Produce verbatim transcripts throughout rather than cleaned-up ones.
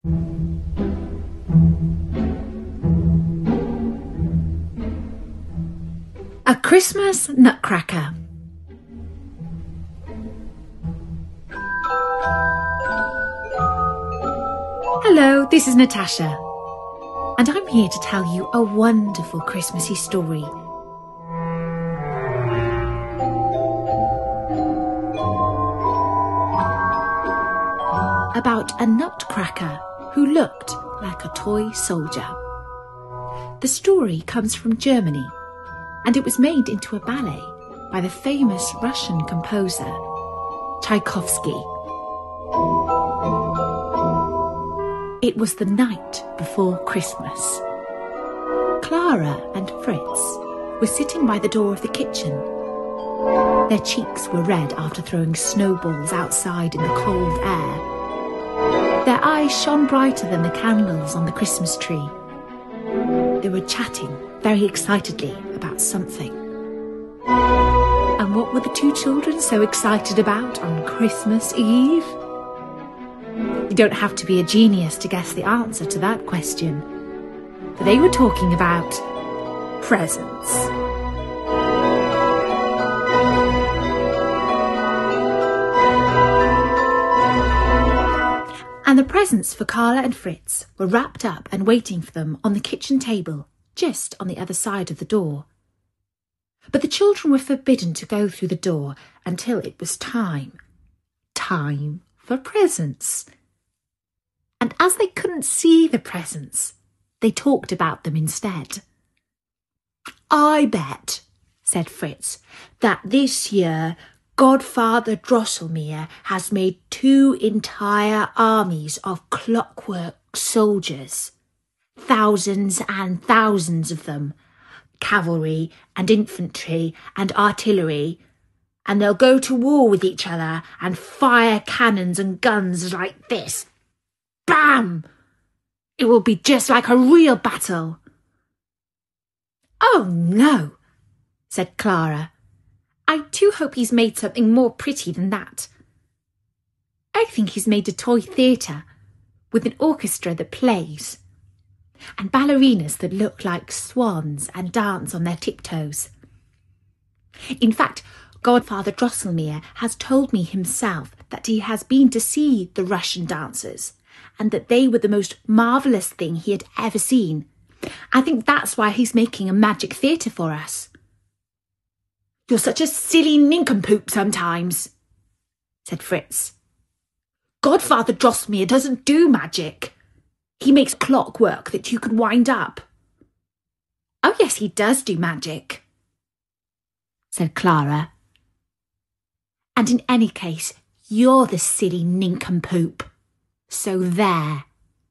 A Christmas Nutcracker. Hello, this is Natasha, and I'm here to tell you a wonderful Christmassy story. About a nutcracker who looked like a toy soldier. The story comes from Germany, and it was made into a ballet by the famous Russian composer Tchaikovsky. It was the night before Christmas. Clara and Fritz were sitting by the door of the kitchen. Their cheeks were red after throwing snowballs outside in the cold air. Their eyes shone brighter than the candles on the Christmas tree. They were chatting very excitedly about something. And what were the two children so excited about on Christmas Eve? You don't have to be a genius to guess the answer to that question. For they were talking about presents. And the presents for Carla and Fritz were wrapped up and waiting for them on the kitchen table, just on the other side of the door. But the children were forbidden to go through the door until it was time. Time for presents. And as they couldn't see the presents, they talked about them instead. "I bet," said Fritz, "that this year Godfather Drosselmeyer has made two entire armies of clockwork soldiers. Thousands and thousands of them. Cavalry and infantry and artillery. And they'll go to war with each other and fire cannons and guns like this. Bam! It will be just like a real battle." "Oh, no," said Clara. "I do hope he's made something more pretty than that. I think he's made a toy theatre with an orchestra that plays and ballerinas that look like swans and dance on their tiptoes. In fact, Godfather Drosselmeyer has told me himself that he has been to see the Russian dancers and that they were the most marvellous thing he had ever seen. I think that's why he's making a magic theatre for us." "You're such a silly nincompoop sometimes," said Fritz. "Godfather Drosselmeyer doesn't do magic. He makes clockwork that you can wind up." "Oh, yes, he does do magic," said Clara. "And in any case, you're the silly nincompoop. So there."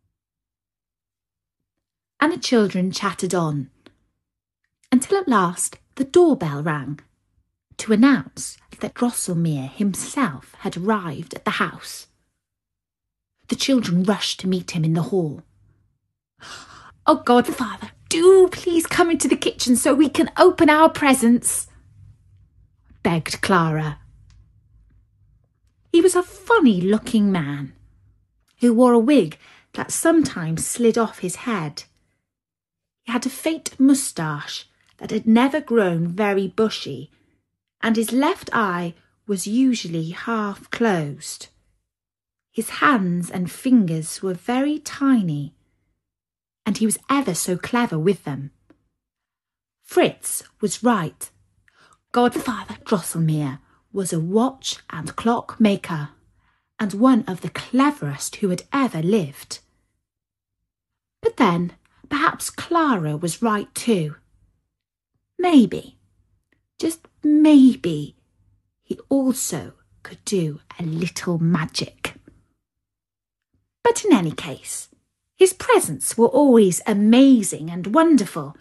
And the children chattered on, until at last the doorbell rang to announce that Drosselmeyer himself had arrived at the house. The children rushed to meet him in the hall. "Oh, Godfather, do please come into the kitchen so we can open our presents," begged Clara. He was a funny-looking man who wore a wig that sometimes slid off his head. He had a faint moustache that had never grown very bushy, and his left eye was usually half closed. His hands and fingers were very tiny, and he was ever so clever with them. Fritz was right. Godfather Drosselmeyer was a watch and clock maker, and one of the cleverest who had ever lived. But then, perhaps Clara was right too. Maybe, just maybe, he also could do a little magic. But in any case, his presents were always amazing and wonderful.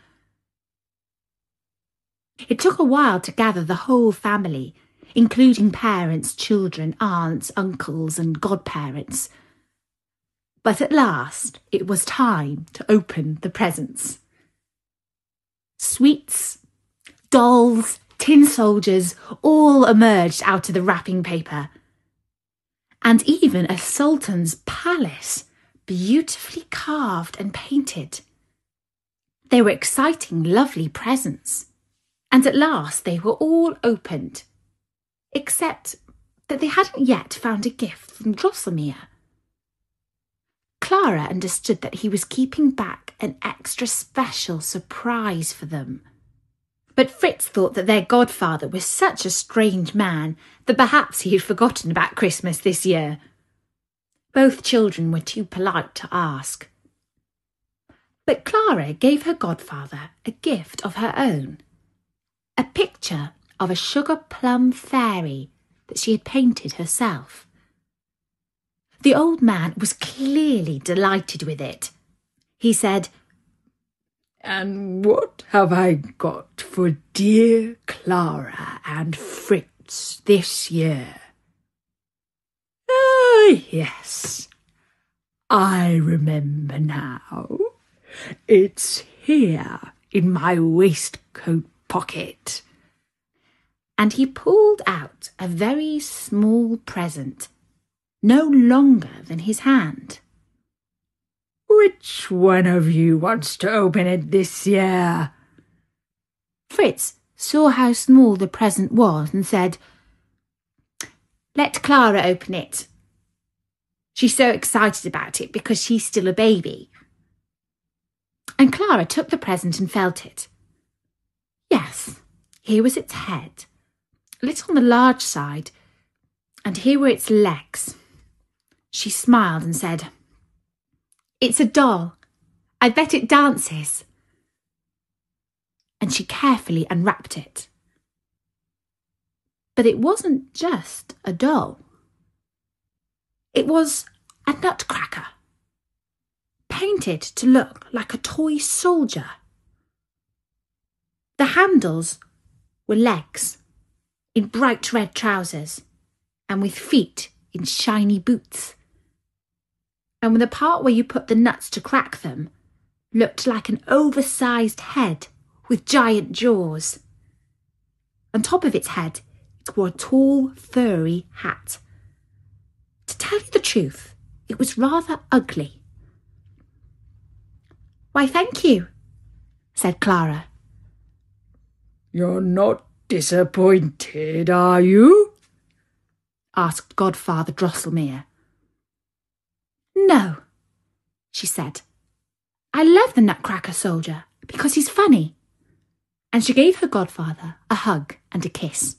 It took a while to gather the whole family, including parents, children, aunts, uncles and godparents. But at last it was time to open the presents. Sweets, dolls, tin soldiers all emerged out of the wrapping paper. And even a sultan's palace beautifully carved and painted. They were exciting, lovely presents, and at last they were all opened, except that they hadn't yet found a gift from Drosselmeier. Clara understood that he was keeping back an extra special surprise for them. But Fritz thought that their godfather was such a strange man that perhaps he had forgotten about Christmas this year. Both children were too polite to ask. But Clara gave her godfather a gift of her own, a picture of a sugar plum fairy that she had painted herself. The old man was clearly delighted with it. He said, "And what have I got for dear Clara and Fritz this year? Ah, yes, I remember now. It's here in my waistcoat pocket." And he pulled out a very small present, no longer than his hand. "Which one of you wants to open it this year?" Fritz saw how small the present was and said, "Let Clara open it. She's so excited about it because she's still a baby." And Clara took the present and felt it. Yes, here was its head, a little on the large side, and here were its legs. She smiled and said, "It's a doll. I bet it dances." And she carefully unwrapped it. But it wasn't just a doll. It was a nutcracker, painted to look like a toy soldier. The handles were legs in bright red trousers and with feet in shiny boots. And the part where you put the nuts to crack them looked like an oversized head with giant jaws. On top of its head, it wore a tall, furry hat. To tell you the truth, it was rather ugly. "Why, thank you," said Clara. "You're not disappointed, are you?" asked Godfather Drosselmeier. "No," she said. "I love the Nutcracker Soldier because he's funny." And she gave her godfather a hug and a kiss.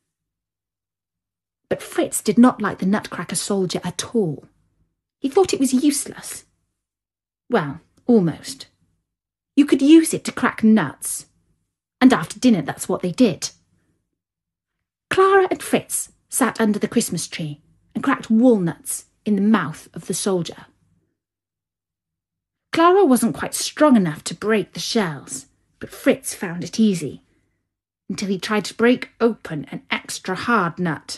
But Fritz did not like the Nutcracker Soldier at all. He thought it was useless. Well, almost. You could use it to crack nuts. And after dinner, that's what they did. Clara and Fritz sat under the Christmas tree and cracked walnuts in the mouth of the soldier. Clara wasn't quite strong enough to break the shells, but Fritz found it easy, until he tried to break open an extra hard nut.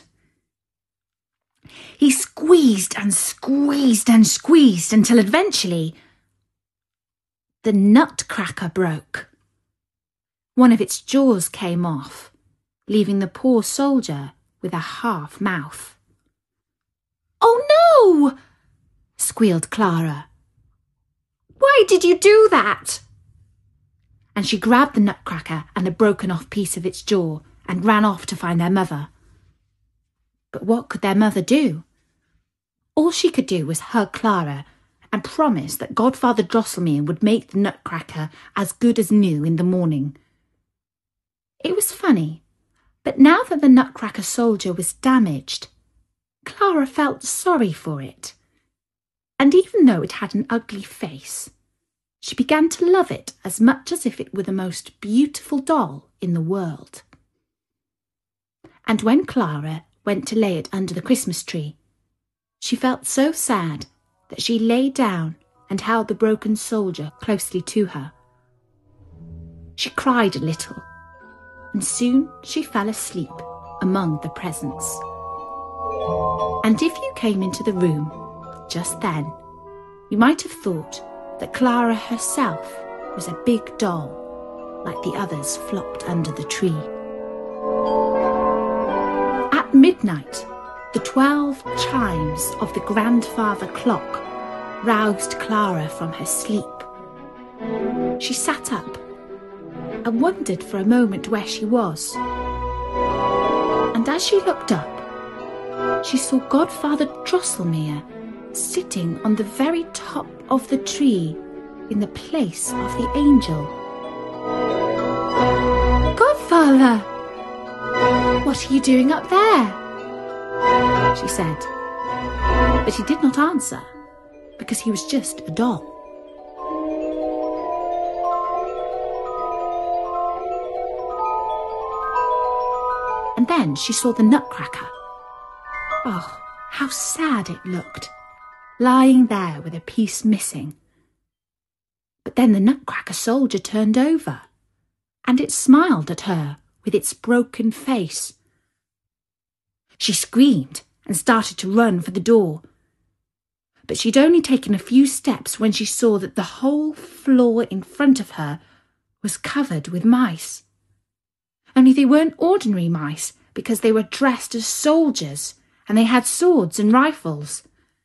He squeezed and squeezed and squeezed until eventually the nutcracker broke. One of its jaws came off, leaving the poor soldier with a half mouth. "Oh no!" squealed Clara. "Why did you do that?" And she grabbed the nutcracker and a broken off piece of its jaw and ran off to find their mother. But what could their mother do? All she could do was hug Clara and promise that Godfather Drosselmeier would make the nutcracker as good as new in the morning. It was funny, but now that the Nutcracker Soldier was damaged, Clara felt sorry for it. And even though it had an ugly face, she began to love it as much as if it were the most beautiful doll in the world. And when Clara went to lay it under the Christmas tree, she felt so sad that she lay down and held the broken soldier closely to her. She cried a little, and soon she fell asleep among the presents. And if you came into the room just then, you might have thought that Clara herself was a big doll, like the others flopped under the tree. At midnight, the twelve chimes of the grandfather clock roused Clara from her sleep. She sat up and wondered for a moment where she was. And as she looked up, she saw Godfather Drosselmeier sitting on the very top of the tree in the place of the angel. "Godfather! What are you doing up there?" she said. But he did not answer, because he was just a doll. And then she saw the Nutcracker. Oh, how sad it looked, lying there with a piece missing. But then the Nutcracker soldier turned over, and it smiled at her with its broken face. She screamed and started to run for the door. But she'd only taken a few steps when she saw that the whole floor in front of her was covered with mice. Only they weren't ordinary mice, because they were dressed as soldiers, and they had swords and rifles.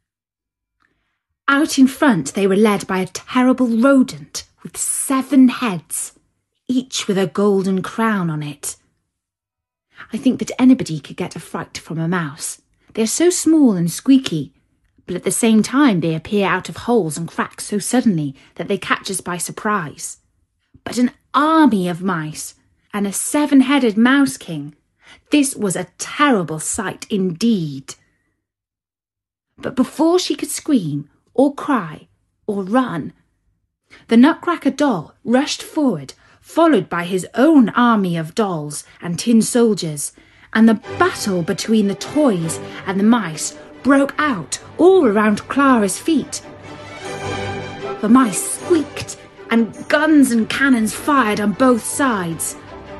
Out in front they were led by a terrible rodent with seven heads, each with a golden crown on it. I think that anybody could get a fright from a mouse. They are so small and squeaky, but at the same time they appear out of holes and cracks so suddenly that they catch us by surprise. But an army of mice, and a seven-headed mouse king, this was a terrible sight indeed. But before she could scream, or cry, or run, the Nutcracker doll rushed forward, followed by his own army of dolls and tin soldiers, and the battle between the toys and the mice broke out all around Clara's feet. The mice squeaked, and guns and cannons fired on both sides.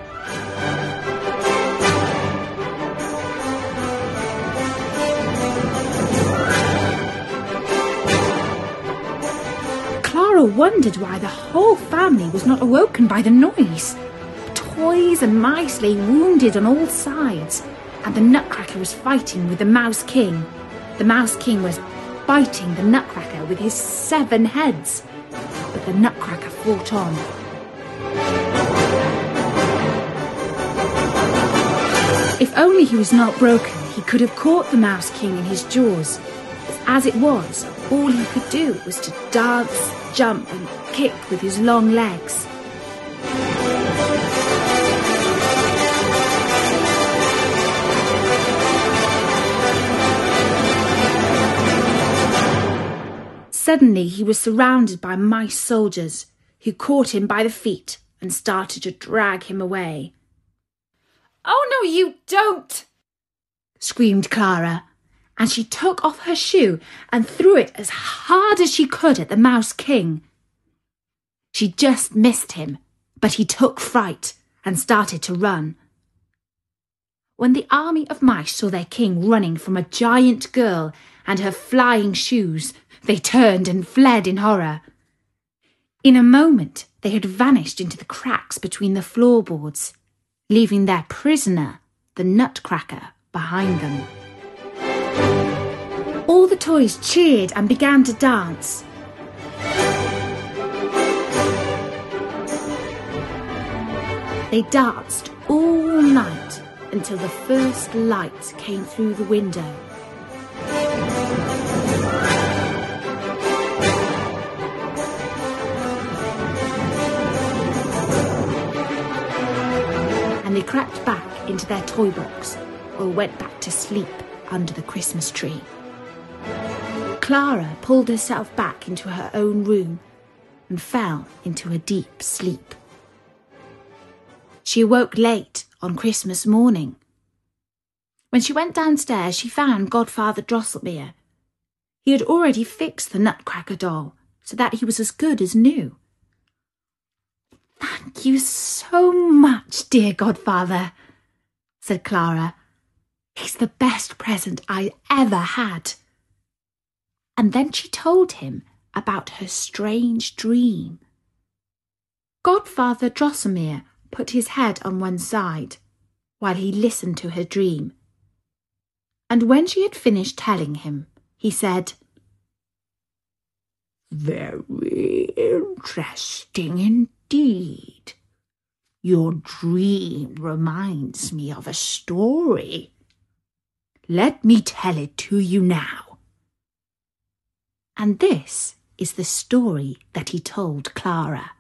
Clara wondered why the whole family was not awoken by the noise. Toys and mice lay wounded on all sides, and the Nutcracker was fighting with the Mouse King. The Mouse King was biting the Nutcracker with his seven heads, but the Nutcracker fought on. If only he was not broken, he could have caught the Mouse King in his jaws. As it was, all he could do was to dance, jump and kick with his long legs. Suddenly he was surrounded by mice soldiers, who caught him by the feet and started to drag him away. "Oh, no, you don't!" screamed Clara, and she took off her shoe and threw it as hard as she could at the Mouse King. She just missed him, but he took fright and started to run. When the army of mice saw their king running from a giant girl and her flying shoes, they turned and fled in horror. In a moment, they had vanished into the cracks between the floorboards, leaving their prisoner, the Nutcracker, behind them. All the toys cheered and began to dance. They danced all night until the first light came through the window. And they crept back into their toy box or went back to sleep under the Christmas tree. Clara pulled herself back into her own room and fell into a deep sleep. She awoke late on Christmas morning. When she went downstairs, she found Godfather Drosselmeier. He had already fixed the Nutcracker doll so that he was as good as new. "Thank you so much, dear Godfather," said Clara. "He's the best present I ever had." And then she told him about her strange dream. Godfather Drosselmeier put his head on one side while he listened to her dream. And when she had finished telling him, he said, Very interesting indeed. Your dream reminds me of a story. Let me tell it to you now." And this is the story that he told Clara.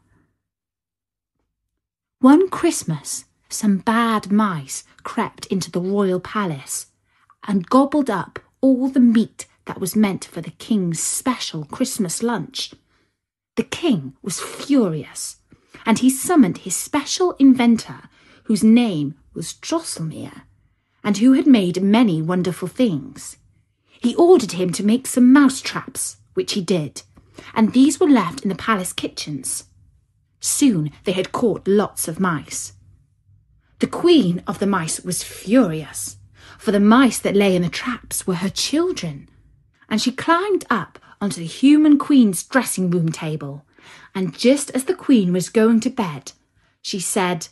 One Christmas, some bad mice crept into the royal palace and gobbled up all the meat that was meant for the king's special Christmas lunch. The king was furious, and he summoned his special inventor, whose name was Drosselmeier, and who had made many wonderful things. He ordered him to make some mouse traps, which he did, and these were left in the palace kitchens. Soon they had caught lots of mice. The queen of the mice was furious, for the mice that lay in the traps were her children, and she climbed up onto the human queen's dressing room table, and just as the queen was going to bed, she said,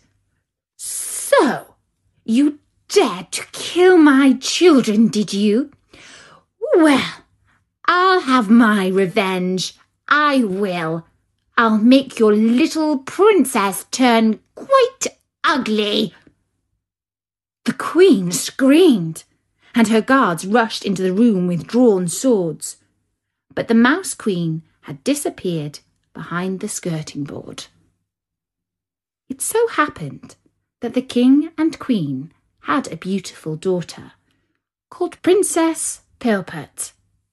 "So, you dared to kill my children, did you? Well, I'll have my revenge. I will. I'll make your little princess turn quite ugly." The queen screamed, and her guards rushed into the room with drawn swords. But the Mouse Queen had disappeared behind the skirting board. It so happened that the king and queen had a beautiful daughter called Princess Pirlipat.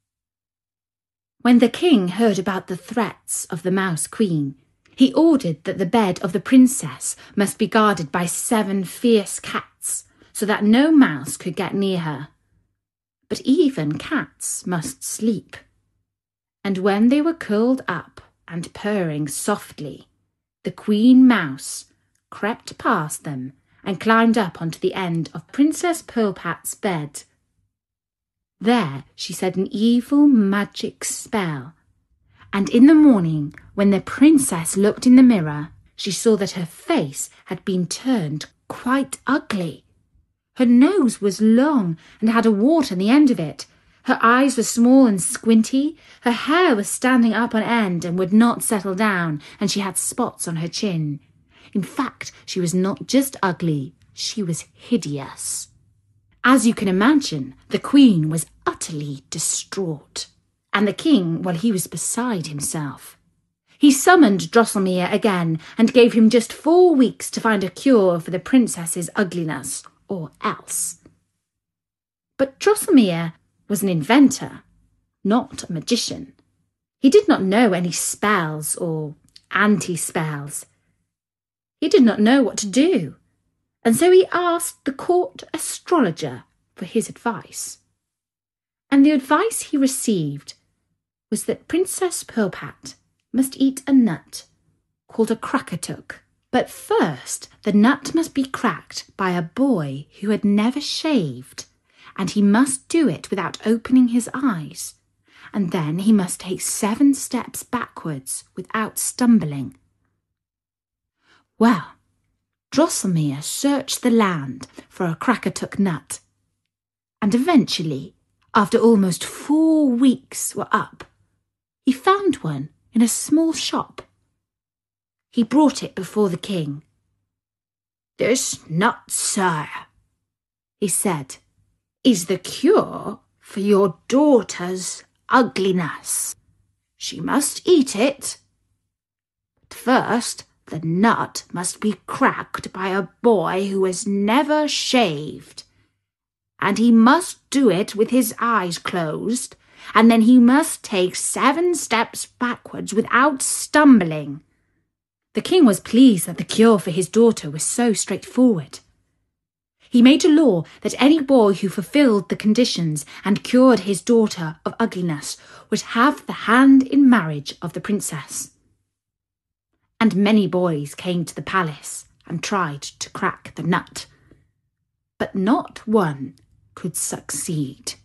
When the king heard about the threats of the Mouse Queen, he ordered that the bed of the princess must be guarded by seven fierce cats, so that no mouse could get near her. But even cats must sleep. And when they were curled up and purring softly, the Queen Mouse crept past them and climbed up onto the end of Princess Pirlipat's bed. There she said an evil magic spell, and in the morning, when the princess looked in the mirror, she saw that her face had been turned quite ugly. Her nose was long and had a wart on the end of it. Her eyes were small and squinty. Her hair was standing up on end and would not settle down, and she had spots on her chin. In fact, she was not just ugly, she was hideous. As you can imagine, the queen was utterly distraught, and the king, well, he was beside himself. He summoned Drosselmeier again and gave him just four weeks to find a cure for the princess's ugliness, or else. But Drosselmeier was an inventor, not a magician. He did not know any spells or anti-spells. He did not know what to do, and so he asked the court astrologer for his advice. And the advice he received was that Princess Pirlipat must eat a nut called a Krakatuk. But first the nut must be cracked by a boy who had never shaved, and he must do it without opening his eyes, and then he must take seven steps backwards without stumbling. Well, Drosselmeier searched the land for a Krakatuk nut, and eventually, after almost four weeks were up, he found one in a small shop. He brought it before the king. "This nut, sir," he said, "is the cure for your daughter's ugliness. She must eat it. But first, the nut must be cracked by a boy who has never shaved, and he must do it with his eyes closed, and then he must take seven steps backwards without stumbling." The king was pleased that the cure for his daughter was so straightforward. He made a law that any boy who fulfilled the conditions and cured his daughter of ugliness would have the hand in marriage of the princess. And many boys came to the palace and tried to crack the nut, but not one could succeed.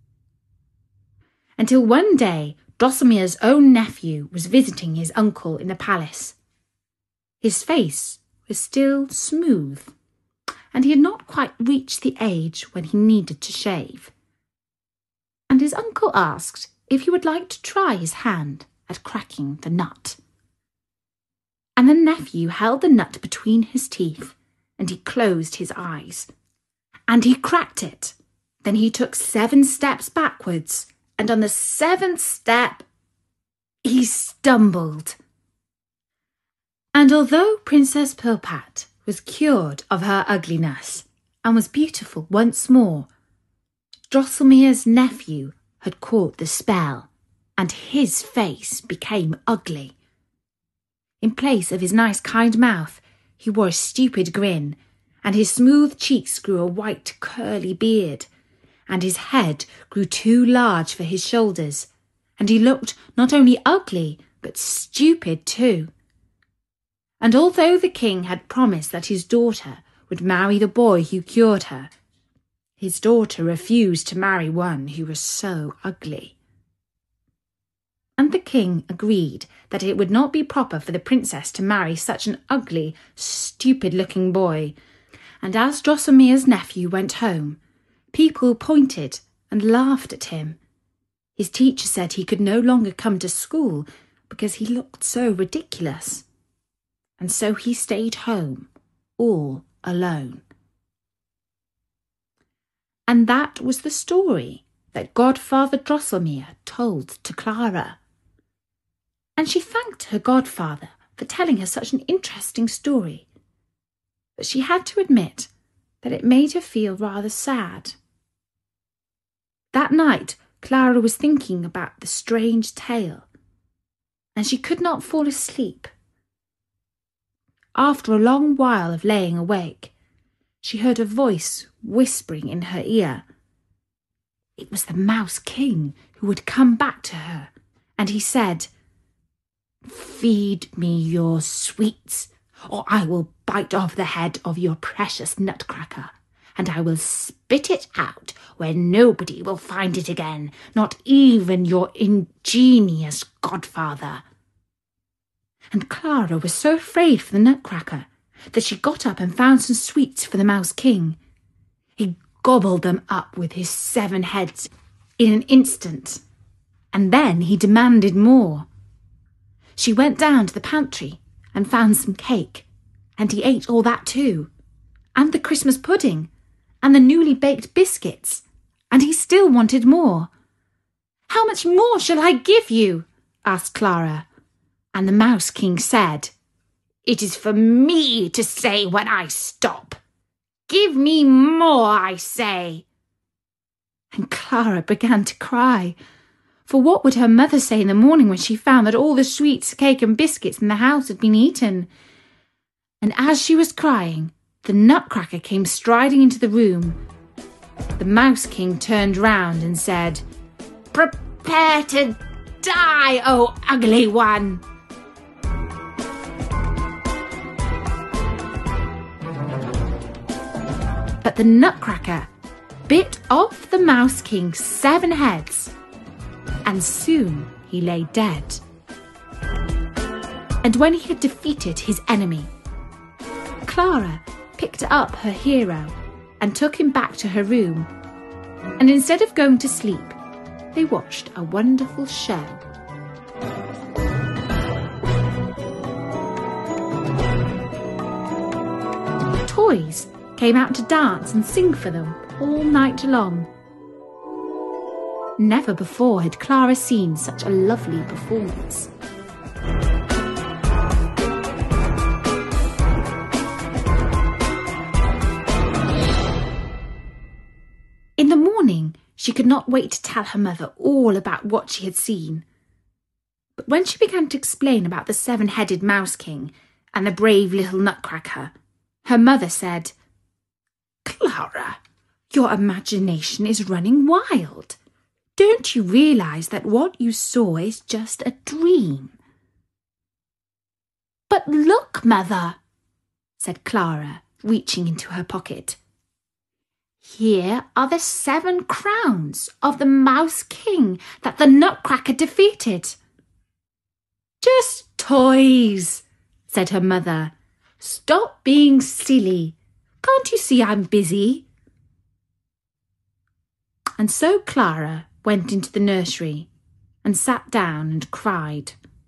Until one day, Drosselmeier's own nephew was visiting his uncle in the palace. His face was still smooth, and he had not quite reached the age when he needed to shave. And his uncle asked if he would like to try his hand at cracking the nut. And the nephew held the nut between his teeth, and he closed his eyes. And he cracked it. Then he took seven steps backwards, and on the seventh step, he stumbled. And although Princess Pilpat was cured of her ugliness and was beautiful once more, Drosselmeier's nephew had caught the spell, and his face became ugly. In place of his nice kind mouth, he wore a stupid grin, and his smooth cheeks grew a white curly beard, and his head grew too large for his shoulders, and he looked not only ugly, but stupid too. And although the king had promised that his daughter would marry the boy who cured her, his daughter refused to marry one who was so ugly. And the king agreed that it would not be proper for the princess to marry such an ugly, stupid-looking boy. And as Drosselmeier's nephew went home, people pointed and laughed at him. His teacher said he could no longer come to school because he looked so ridiculous. And so he stayed home, all alone. And that was the story that Godfather Drosselmeier told to Clara. And she thanked her godfather for telling her such an interesting story. But she had to admit that it made her feel rather sad. That night, Clara was thinking about the strange tale, and she could not fall asleep. After a long while of laying awake, she heard a voice whispering in her ear. It was the Mouse King who had come back to her, and he said, "Feed me your sweets, or I will bite off the head of your precious nutcracker, and I will spit it out where nobody will find it again, not even your ingenious godfather." And Clara was so afraid for the nutcracker that she got up and found some sweets for the Mouse King. He gobbled them up with his seven heads in an instant, and then he demanded more. She went down to the pantry and found some cake, and he ate all that too, and the Christmas pudding, and the newly baked biscuits, and he still wanted more. "How much more shall I give you?" asked Clara. And the Mouse King said, "It is for me to say when I stop. Give me more, I say." And Clara began to cry. For what would her mother say in the morning when she found that all the sweets, cake and biscuits in the house had been eaten? And as she was crying, the nutcracker came striding into the room. The Mouse King turned round and said, "Prepare to die, O ugly one!" But the nutcracker bit off the Mouse King's seven heads, and soon he lay dead. And when he had defeated his enemy, Clara picked up her hero and took him back to her room, and instead of going to sleep, they watched a wonderful show. Toys came out to dance and sing for them all night long. Never before had Clara seen such a lovely performance. In the morning, she could not wait to tell her mother all about what she had seen. But when she began to explain about the seven-headed Mouse King and the brave little nutcracker, her mother said, "Clara, your imagination is running wild. Don't you realise that what you saw is just a dream?" "But look, Mother," said Clara, reaching into her pocket. "Here are the seven crowns of the Mouse King that the nutcracker defeated." "Just toys," said her mother. "Stop being silly. Can't you see I'm busy?" And so Clara went into the nursery and sat down and cried.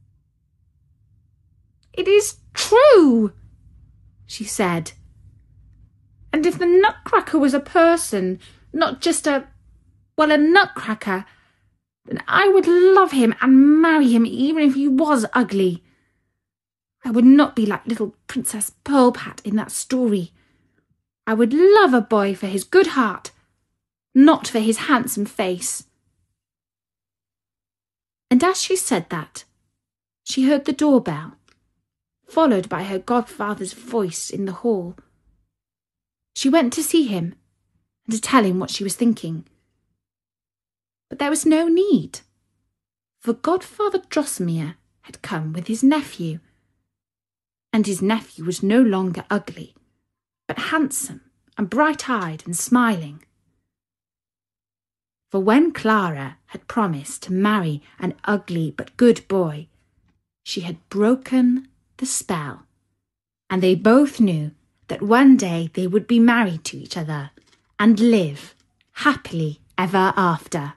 "It is true," she said. "And if the Nutcracker was a person, not just a, well, a nutcracker, then I would love him and marry him even if he was ugly. I would not be like little Princess Pearlpat in that story. I would love a boy for his good heart, not for his handsome face." And as she said that, she heard the doorbell, followed by her godfather's voice in the hall. She went to see him and to tell him what she was thinking. But there was no need, for Godfather Drosselmeier had come with his nephew, and his nephew was no longer ugly, but handsome and bright-eyed and smiling. For when Clara had promised to marry an ugly but good boy, she had broken the spell, and they both knew that one day they would be married to each other and live happily ever after.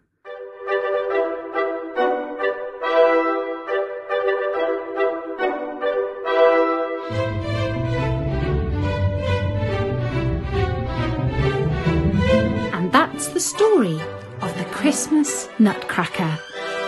And that's the story of the Christmas Nutcracker.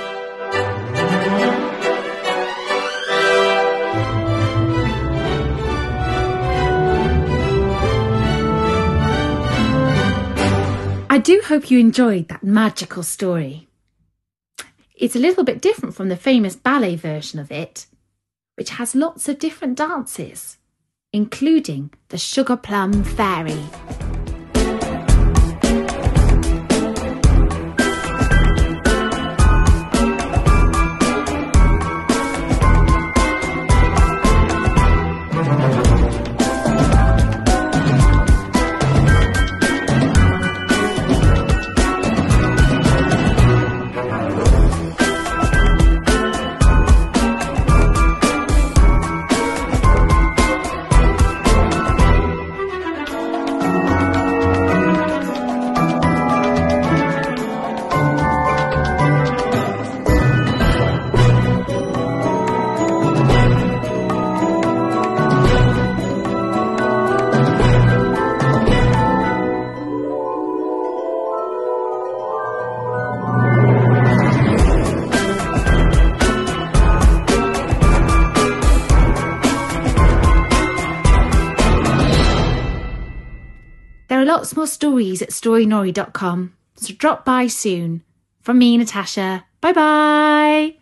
I do hope you enjoyed that magical story. It's a little bit different from the famous ballet version of it, which has lots of different dances, including the Sugar Plum Fairy. There are lots more stories at storynori dot com, so drop by soon. From me, Natasha. Bye bye!